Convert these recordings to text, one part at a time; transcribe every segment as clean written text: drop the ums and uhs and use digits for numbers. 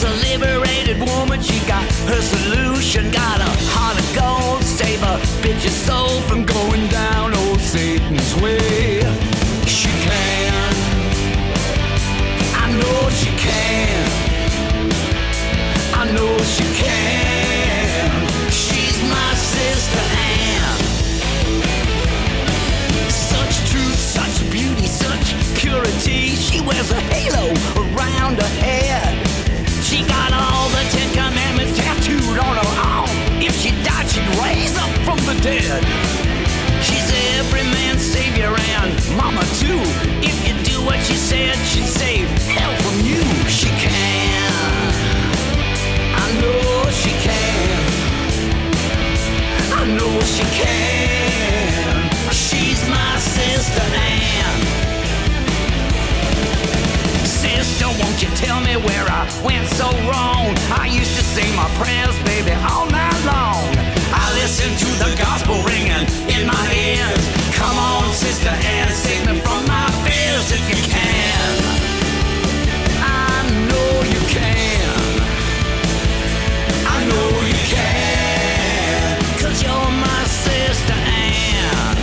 She's a liberated woman, she got her solution. Got a heart of gold, save a bitch's soul from going down old Satan's way. She can, I know she can, I know she can. She's my sister Ann. Such truth, such beauty, such purity. She wears a halo around her head. She got all the 10 Commandments tattooed on her arm. If she died, she'd raise up from the dead. She's every man's savior and mama too. If you do what she said, she'd save hell from you. She can, I know she can, I know she can. She's my sister Ann. Sister, won't you tell me where I went so wrong? I used to sing my prayers, baby, all night long. I listened to the gospel ringing in my ears. Come on, Sister Ann, save me from my fears if you can. I know you can, I know you can, 'cause you're my sister Ann.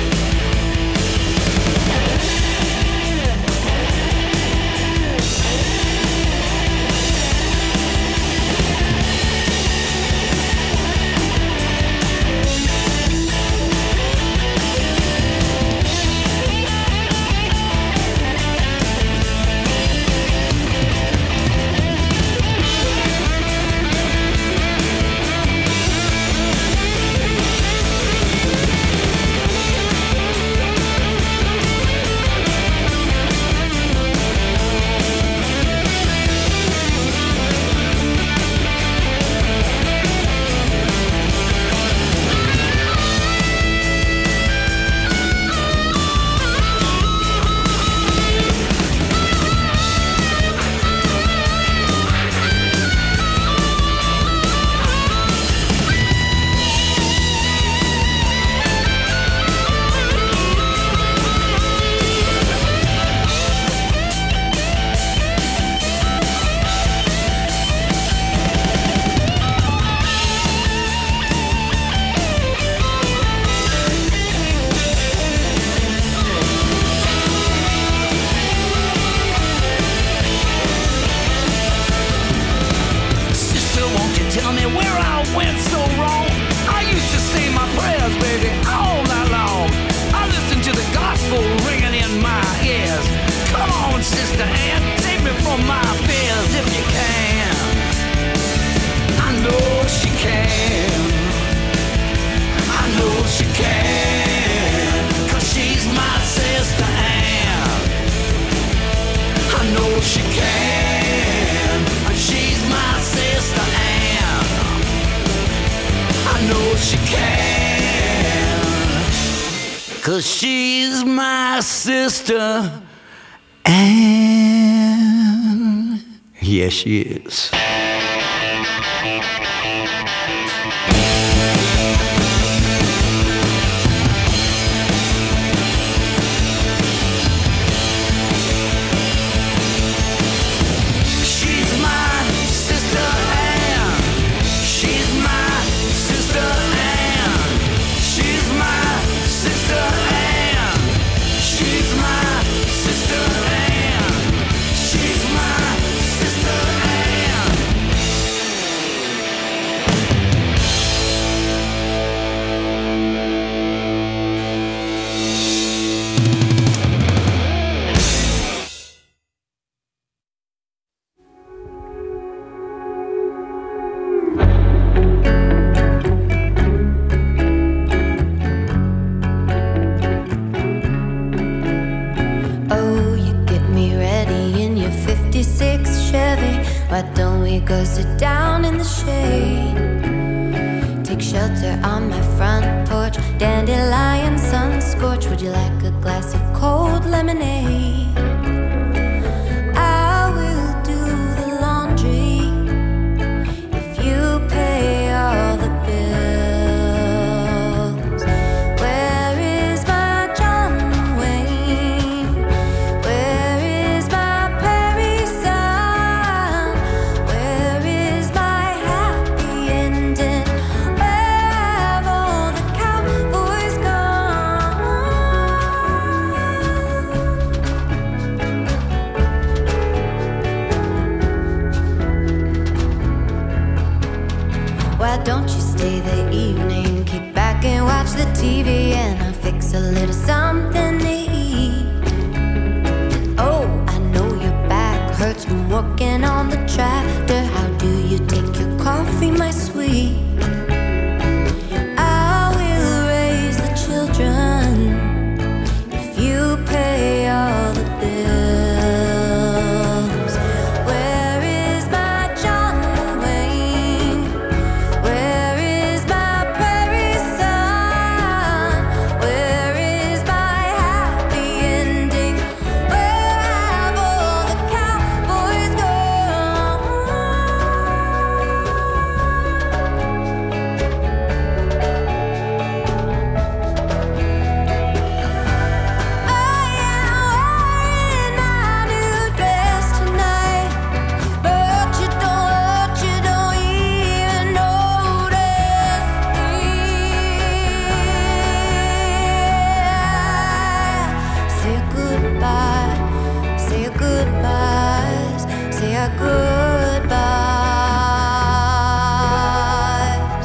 She can, she's my sister Ann. I know she can, 'cause she's my sister Ann. Yes, she is. Why don't we go sit down in the shade? Take shelter on my front porch. Dandelion sun scorch. Would you like a glass of cold lemonade? I will do the laundry if you pay all the bills. Where is my John Wayne? Where is my Perry son? Where our goodbyes.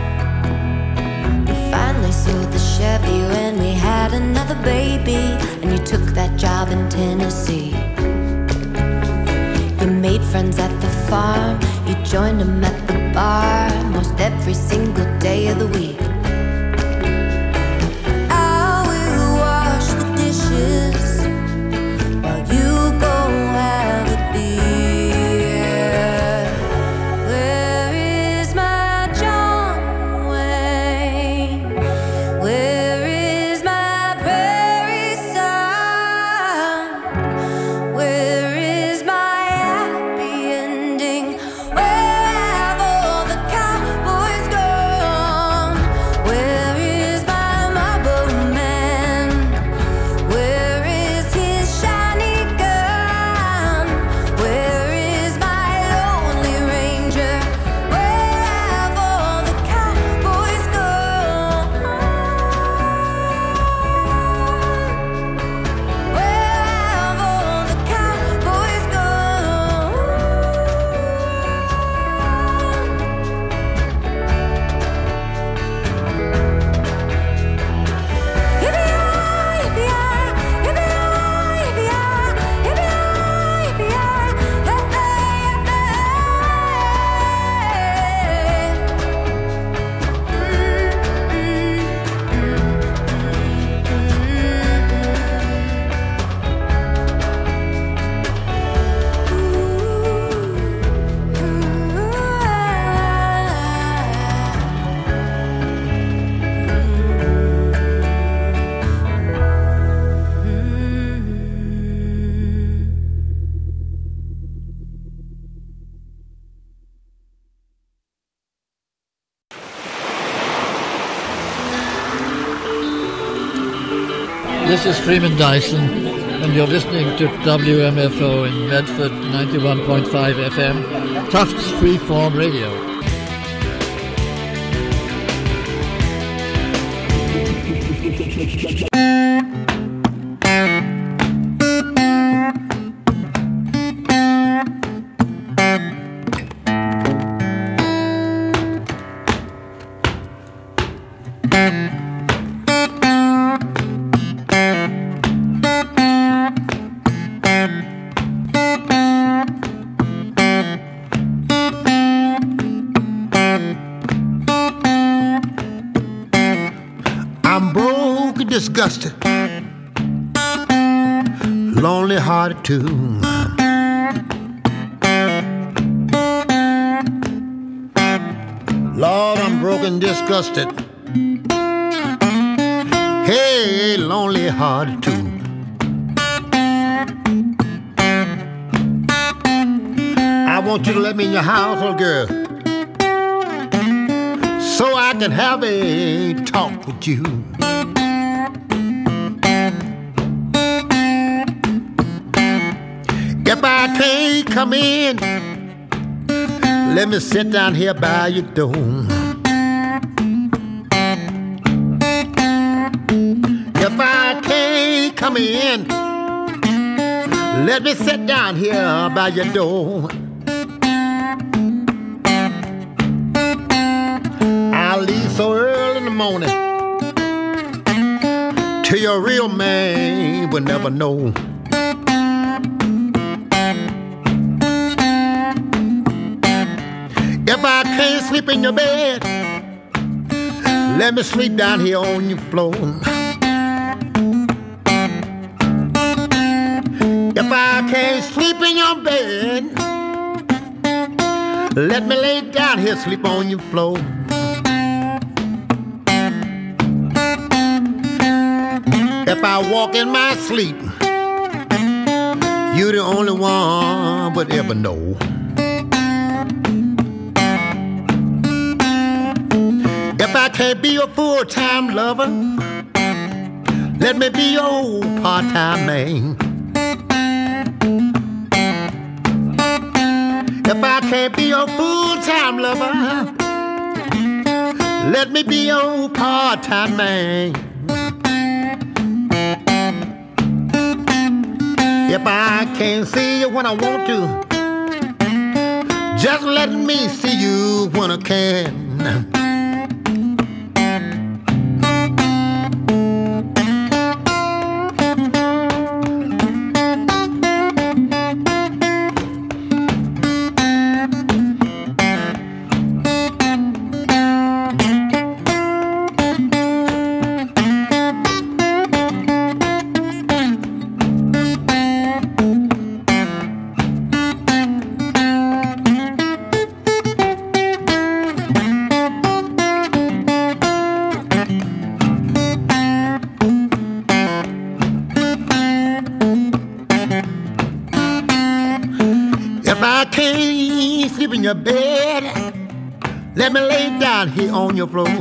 We finally sold the Chevy when we had another baby, and you took that job in Tennessee. You made friends at the farm, you joined them at the bar, most every single day of the week. This is Freeman Dyson, and you're listening to WMFO in Medford, 91.5 FM, Tufts Freeform Radio. Disgusted, lonely hearted too. Lord, I'm broken, disgusted. Hey, lonely hearted too. I want you to let me in your house, little girl, so I can have a talk with you. If I can't come in, let me sit down here by your door. If I can't come in, let me sit down here by your door. I'll leave so early in the morning, till your real man will never know. If I can't sleep in your bed, let me sleep down here on your floor. If I can't sleep in your bed, let me lay down here, sleep on your floor. If I walk in my sleep, you're the only one would ever know. If I can't be your full-time lover, let me be your part-time man. If I can't be your full-time lover, let me be your part-time man. If I can't see you when I want to, Just let me see you when I can. If I can't sleep in your bed, let me lay down here on your floor.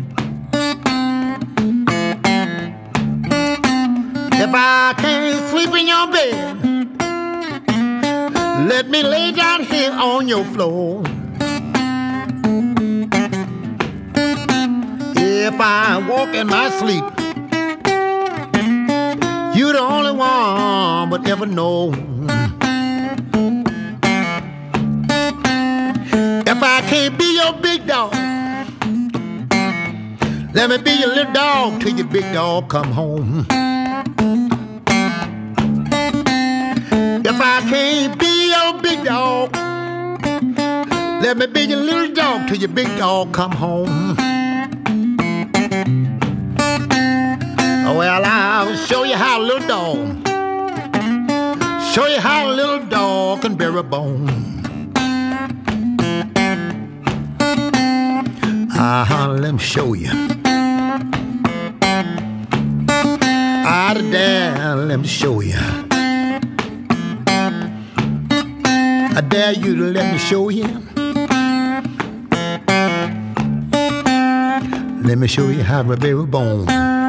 If I can't sleep in your bed, let me lay down here on your floor. If I walk in my sleep, you're the only one would ever know. If I can't be your big dog, let me be your little dog till your big dog come home. If I can't be your big dog, let me be your little dog till your big dog come home. Well, I'll show you how a little dog, show you how a little dog can bear a bone. Let me show you. There, let me show you. I dare you to let me show you. Let me show you how to bear a bone.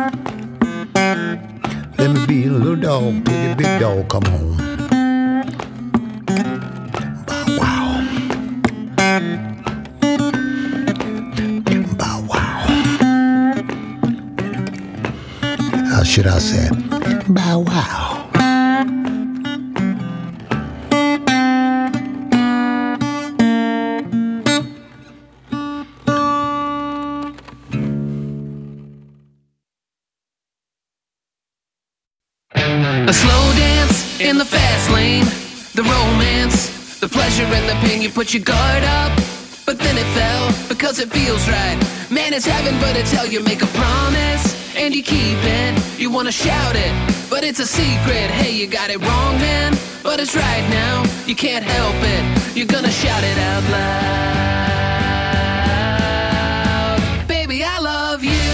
Let me be a little dog till the big dog come home. Should I say, bow wow. A slow dance in the fast lane, the romance, the pleasure and the pain. You put your guard up, but then it fell because it feels right. Man, it's heaven, but it's hell. You make a promise and you keep it. You wanna shout it, but it's a secret. Hey, you got it wrong then, but it's right now. You can't help it, you're gonna shout it out loud. Baby, I love you.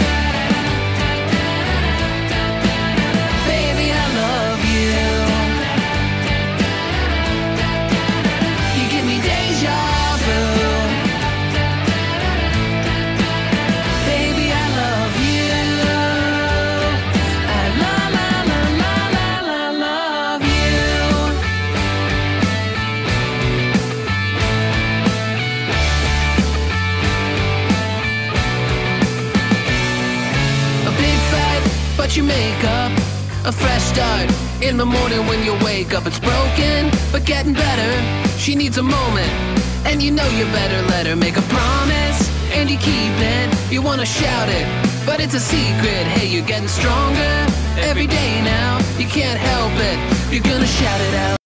Baby, I love you. You give me deja vu. But you make up a fresh start in the morning when you wake up. It's broken, but getting better. She needs a moment, and you know you better let her make a promise, and you keep it. You wanna shout it, but it's a secret. Hey, you're getting stronger every day now. You can't help it, you're gonna shout it out.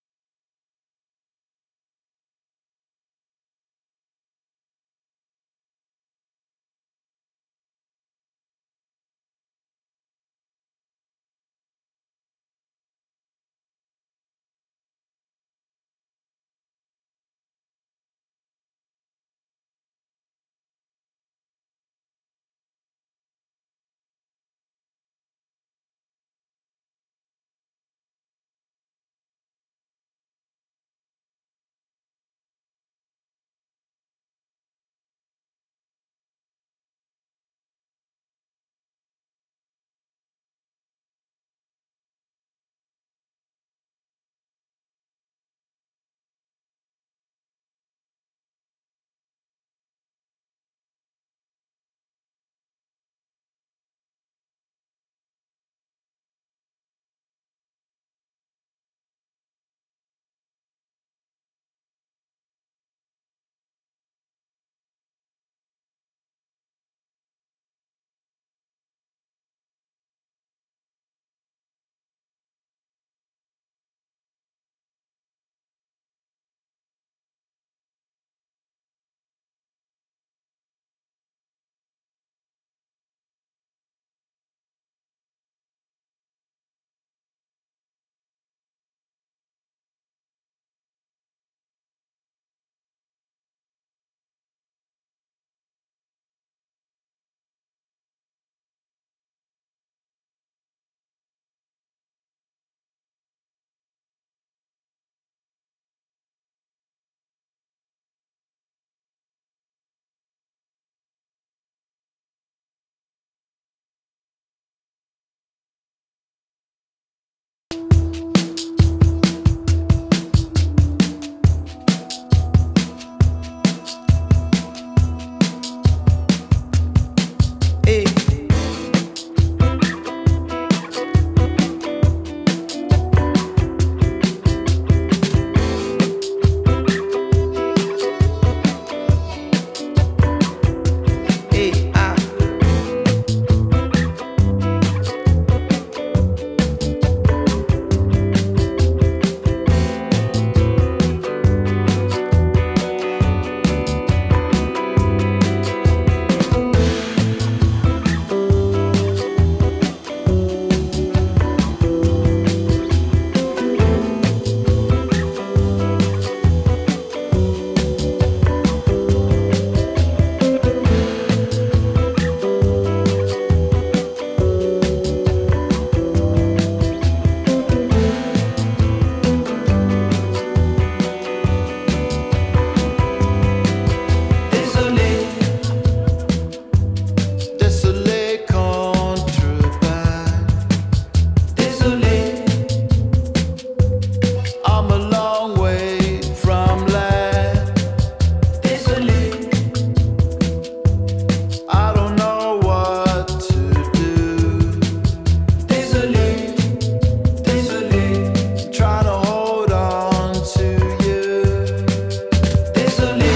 I'm a long way from land. I don't know what to do. Trying to hold on to you. Désolé.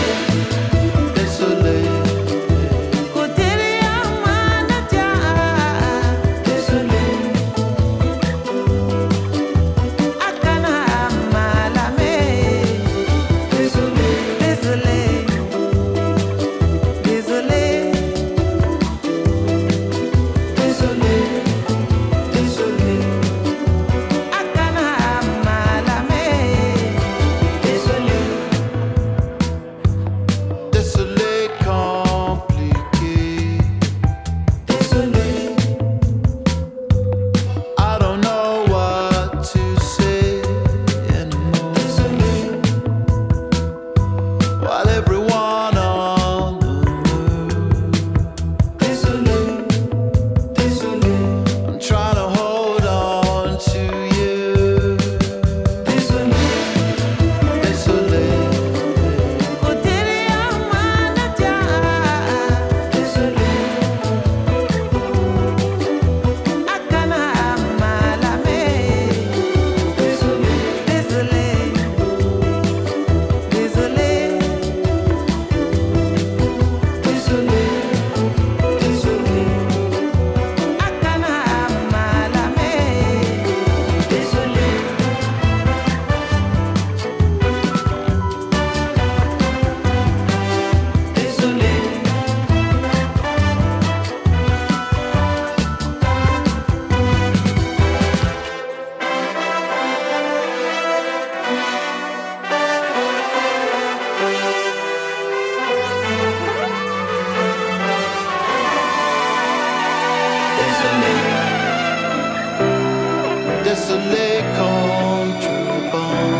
Désolé contre bon.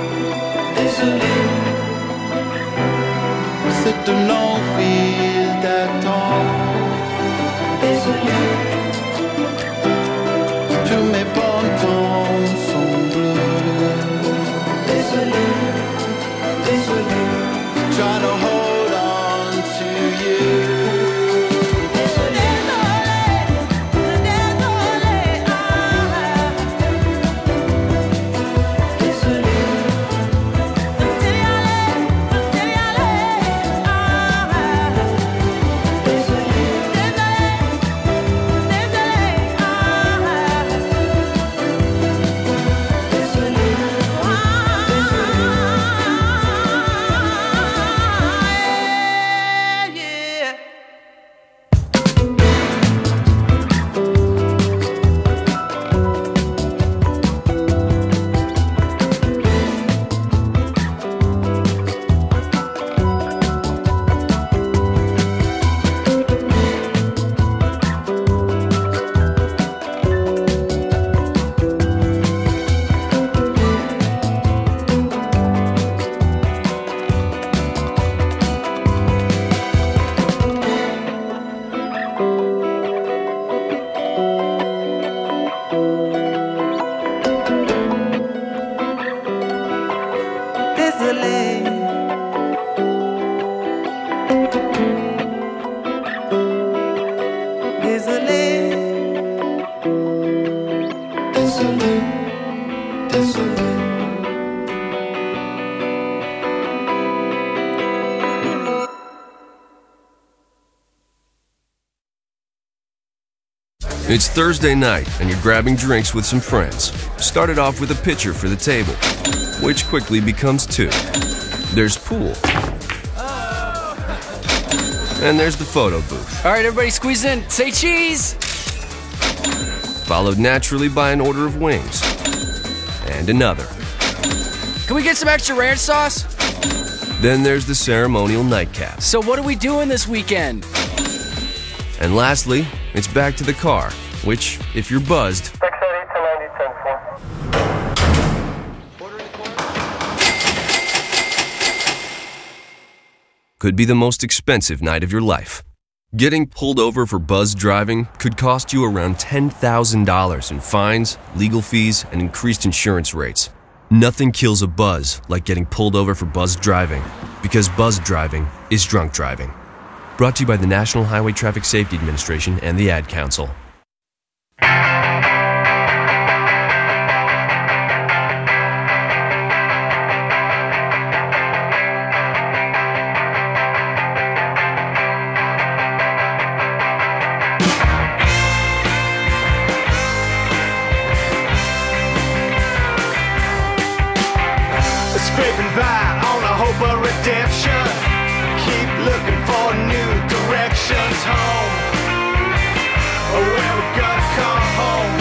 C'est un long fil d'attente. Tous mes pantons sont bleus. Trying to hold on to you. It's Thursday night, and you're grabbing drinks with some friends. Started off with a pitcher for the table, which quickly becomes two. There's pool. And there's the photo booth. All right, everybody squeeze in. Say cheese! Followed naturally by an order of wings. And another. Can we get some extra ranch sauce? Then there's the ceremonial nightcap. So what are we doing this weekend? And lastly, it's back to the car, which, if you're buzzed, could be the most expensive night of your life. Getting pulled over for buzz driving could cost you around $10,000 in fines, legal fees, and increased insurance rates. Nothing kills a buzz like getting pulled over for buzz driving, because buzz driving is drunk driving. Brought to you by the National Highway Traffic Safety Administration and the Ad Council. Scraping by on the hope of redemption. Keep looking for new directions home. Where we're gonna come home.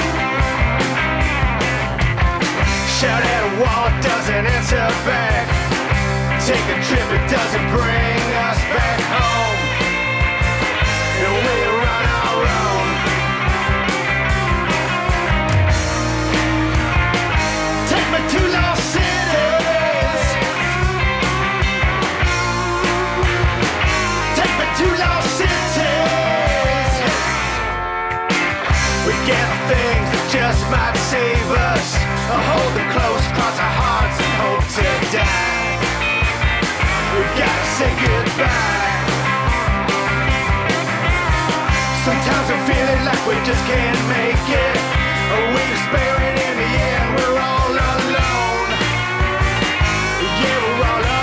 Shout at a wall, it doesn't answer back. Take a trip, it doesn't bring us back home. And we run our own. Take me to Lost City. Two lost cities. We get things that just might save us. Hold them close, cross our hearts and hope to die. We gotta say goodbye. Sometimes we're feeling like we just can't make it. We despair and in the end we're all alone. Yeah, we're all alone.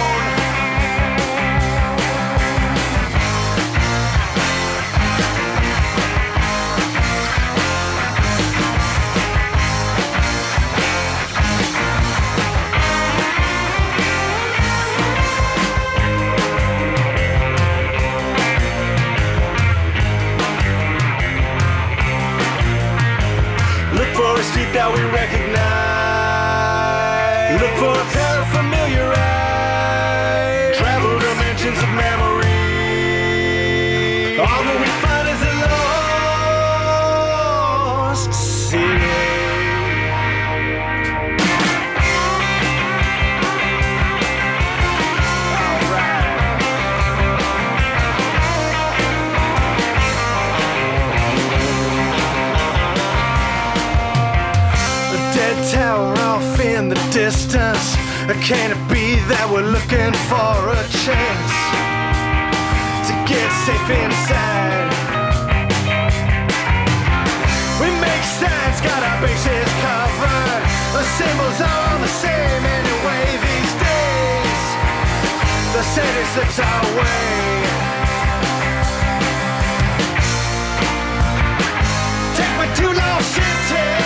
A street that we recognize. Look for a pair of familiar eyes. Travel dimensions of memory. All that we find is a lost city. Tower off in the distance. Can it be that we're looking for a chance to get safe inside? We make signs, got our bases covered. The symbols are all the same anyway these days. The city slips our way. Take me to Lost City.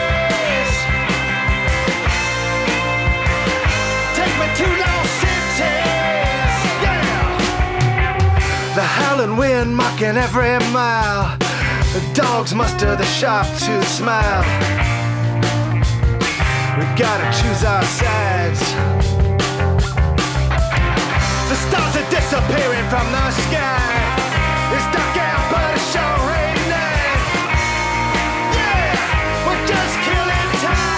Two lost cities, yeah. The howling wind mocking every mile. The dogs muster the sharp-toothed smile. We gotta choose our sides. The stars are disappearing from the sky. It's dark out, but it's sure raining night. Yeah, we're just killing time.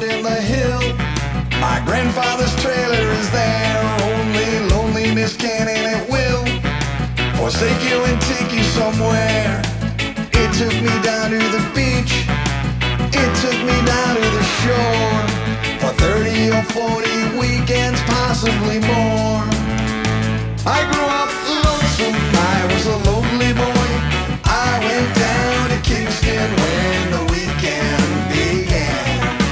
out in the hill. My grandfather's trailer is there. Only loneliness can and it will forsake you and take you somewhere. It took me down to the beach. It took me down to the shore for 30 or 40 weekends, possibly more. I grew up lonesome, I was a lonely boy. I went down to Kingston when the weekend began.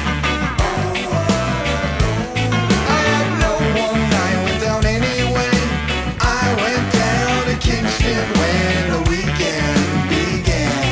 I had no one, I went down anyway. I went down to Kingston when the weekend began.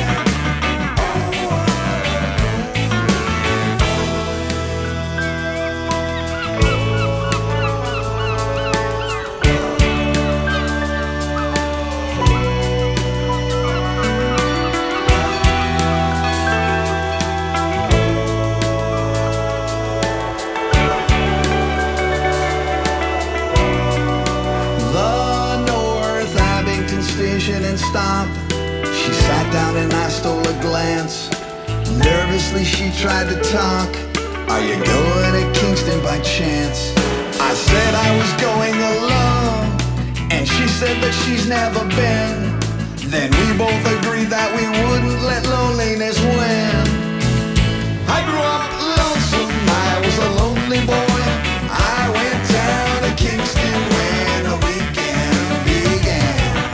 And stop. She sat down and I stole a glance. Nervously she tried to talk. Are you going to Kingston by chance? I said I was going alone, and she said that she's never been. Then we both agreed that we wouldn't let loneliness win. I grew up lonesome, I was a lonely boy. I went down to Kingston when the weekend began.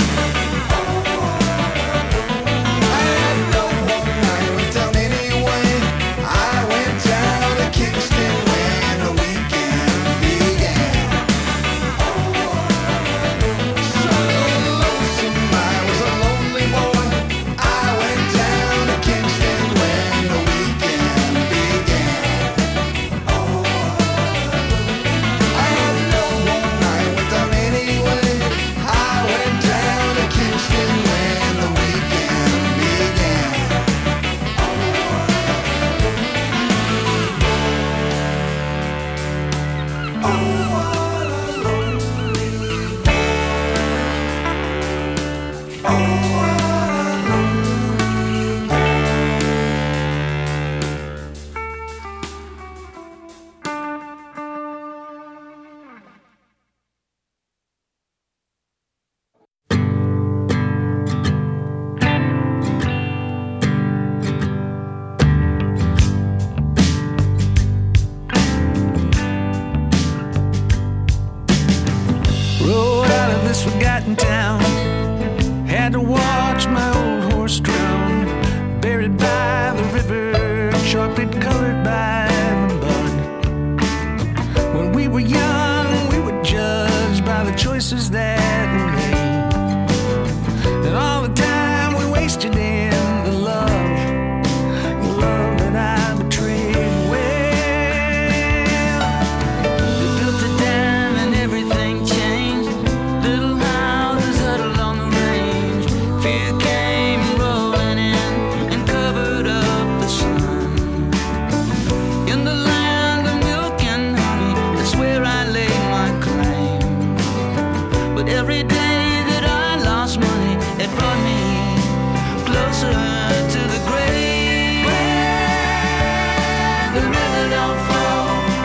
Forgotten town, had to watch my old horse drown, buried by the river, chocolate colored by the bud. When we were young, we were judged by the choices that we made, and all the time we wasted in the love that I betrayed. Well, they built a dam and everything changed. Little houses huddled on the range. Fear came rolling in and covered up the sun. In the land of milk and honey, that's where I laid my claim. But every day that I lost money, it brought me closer to the grave. Where the river don't flow,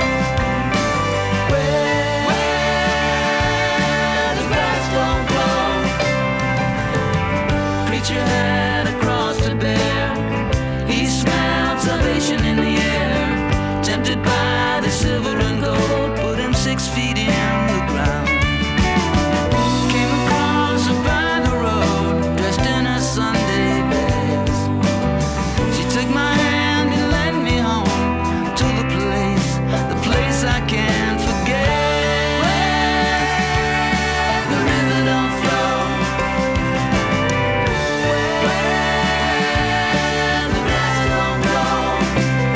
preacher had a cross to bear. He smelled salvation in the air. Tempted by the silver and gold, put him 6 feet in the ground. Came across her by the road, dressed in her Sunday best. She took my hand and led me home to the place I can't forget. The river don't flow, the grass don't grow.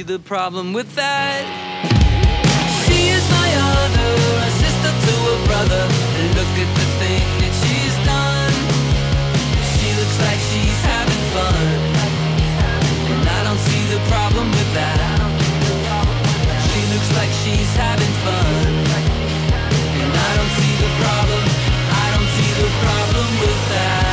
see the problem with that. She is my other, a sister to a brother. And look at the thing that she's done. She looks like she's having fun, and I don't see the problem with that. She looks like she's having fun, and I don't see the problem. I don't see the problem with that.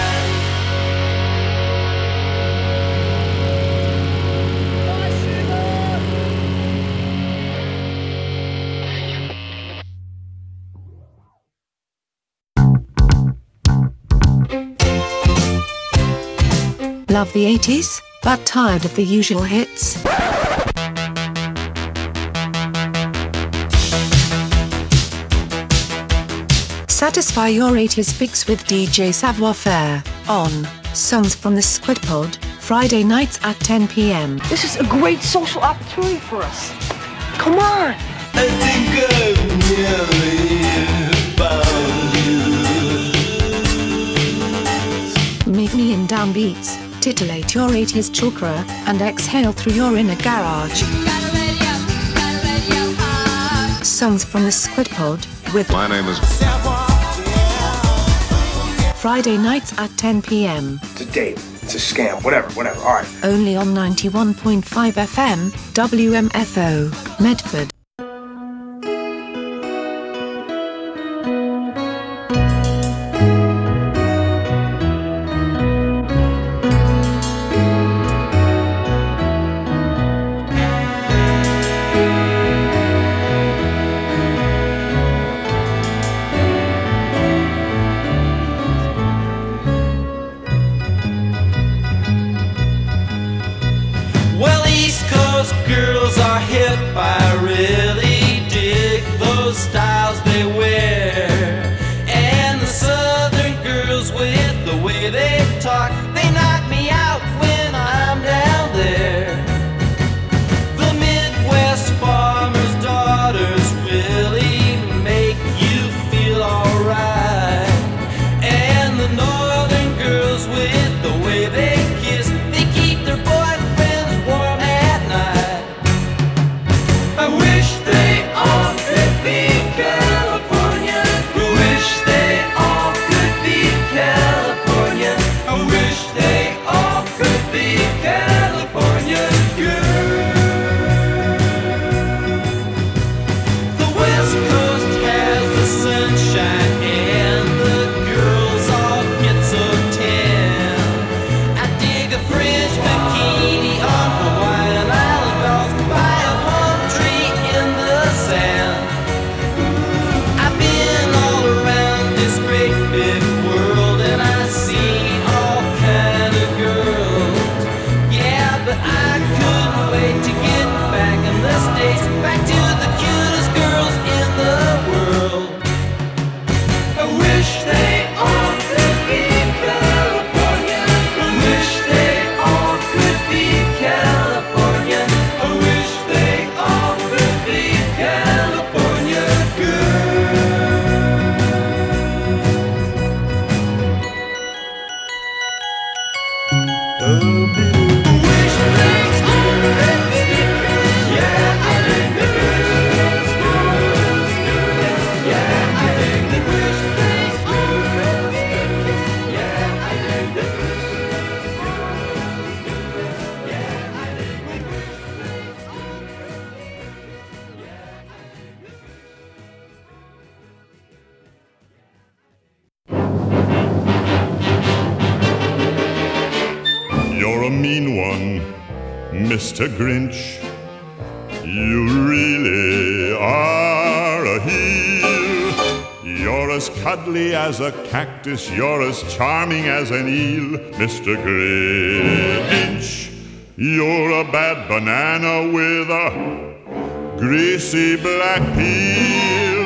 Love the 80s, but tired of the usual hits? Satisfy your 80s fix with DJ Savoir Faire on Songs from the Squid Pod, Friday nights at 10 p.m. This is a great social opportunity for us. Come on! I think I've nearly found you. Meet me in downbeats, titillate your 80s chakra, and exhale through your inner garage. Songs from the Squid Pod with My name is Friday nights at 10 p.m. It's a date. It's a scam. Whatever. All right. Only on 91.5 FM, WMFO, Medford. Well, East Coast girls are hip. I really dig those styles they wear. And the Southern girls with the way they talk, they knock me out when I'm down there. The Midwest farmers' daughters really make you feel alright. And the Northern girls with the way they kiss, they keep their boyfriends warm at night. I wish they all could be California. I wish they all could be California. I wish they all could be California girls. The West Coast has the sunshine and the girls all get so tan. I dig a French bikini on Hawaiian Island dolls by a palm tree in the sand. I've been all around this great big world and I've seen all kind of girls. Yeah, but I couldn't wait to get back in the States, back to the cutest girls in the world. I wish they all could be California. I wish they all could be California. I wish they all could be California You're a mean one, Mr. Grinch. You really are a heel. You're as cuddly as a cactus. You're as charming as an eel, Mr. Grinch. You're a bad banana with a greasy black peel.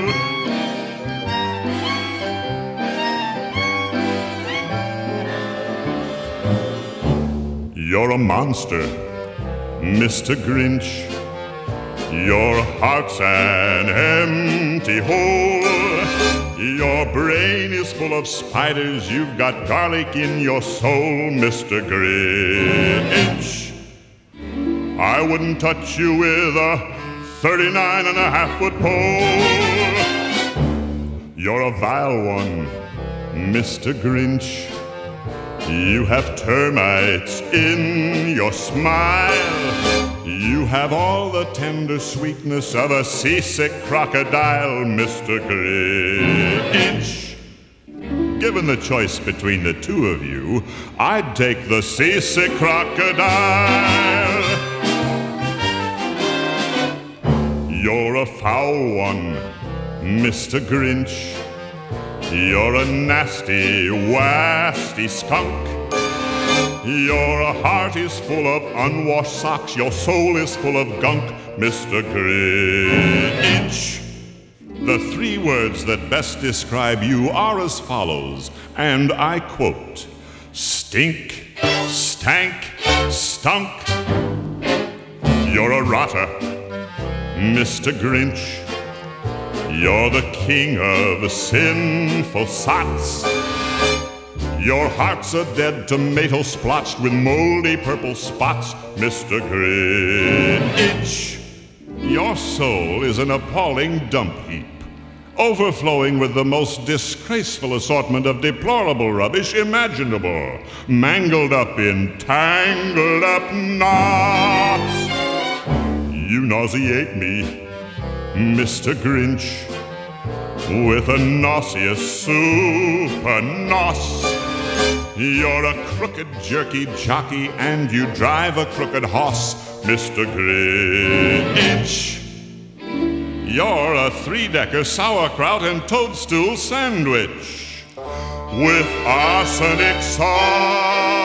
You're a monster, Mr. Grinch. Your heart's an empty hole. Your brain is full of spiders. You've got garlic in your soul, Mr. Grinch. I wouldn't touch you with a 39.5-foot pole. You're a vile one, Mr. Grinch. You have termites in your smile. You have all the tender sweetness of a seasick crocodile, Mr. Grinch. Given the choice between the two of you, I'd take the seasick crocodile. You're a foul one, Mr. Grinch. You're a nasty, wasty skunk. Your heart is full of unwashed socks. Your soul is full of gunk, Mr. Grinch. The 3 words that best describe you are as follows, and I quote: stink, stank, stunk. You're a rotter, Mr. Grinch. You're the king of sinful sots. Your heart's a dead tomato splotched with moldy purple spots, Mr. Grinch. Your soul is an appalling dump heap, overflowing with the most disgraceful assortment of deplorable rubbish imaginable, mangled up in tangled up knots. You nauseate me, Mr. Grinch, with a nauseous super nos. You're a crooked jerky jockey and you drive a crooked hoss, Mr. Grinch. You're a 3-decker sauerkraut and toadstool sandwich with arsenic sauce.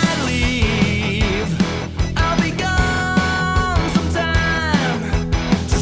I'll be gone sometime.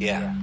Yeah.